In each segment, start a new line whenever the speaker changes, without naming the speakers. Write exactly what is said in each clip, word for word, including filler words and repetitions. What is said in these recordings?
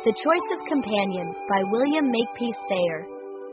The Choice of Companion by William Makepeace Thayer.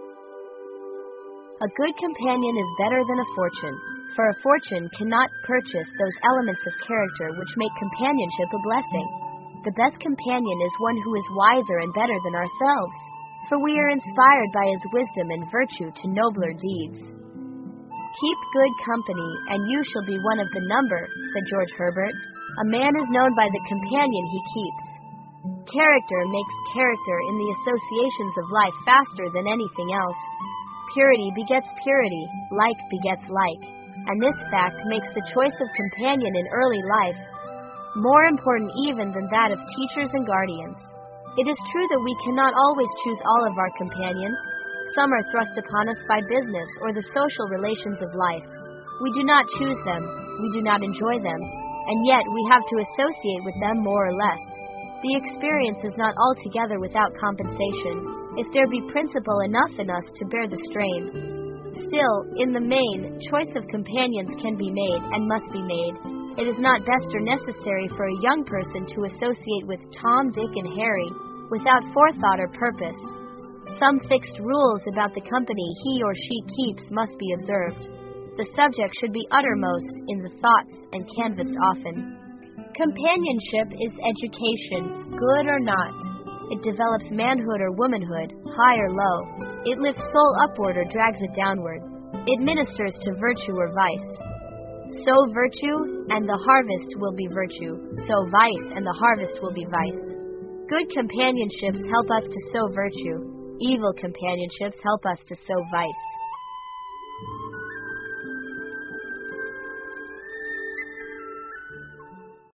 A good companion is better than a fortune, for a fortune cannot purchase those elements of character which make companionship a blessing. The best companion is one who is wiser and better than ourselves, for we are inspired by his wisdom and virtue to nobler deeds. Keep good company, and you shall be one of the number, said George Herbert. A man is known by the companion he keeps. Character makes character in the associations of life faster than anything else. Purity begets purity, like begets like, and this fact makes the choice of companion in early life more important even than that of teachers and guardians. It is true that we cannot always choose all of our companions. Some are thrust upon us by business or the social relations of life. We do not choose them, we do not enjoy them, and yet we have to associate with them more or less. The experience is not altogether without compensation, if there be principle enough in us to bear the strain. Still, in the main, choice of companions can be made, and must be made. It is not best or necessary for a young person to associate with Tom, Dick, and Harry, without forethought or purpose. Some fixed rules about the company he or she keeps must be observed. The subject should be uttermost in the thoughts and canvassed often. Companionship is education, good or not. It develops manhood or womanhood, high or low. It lifts soul upward or drags it downward. It ministers to virtue or vice. Sow virtue, and the harvest will be virtue. Sow vice, and the harvest will be vice. Good companionships help us to sow virtue. Evil companionships help us to sow vice.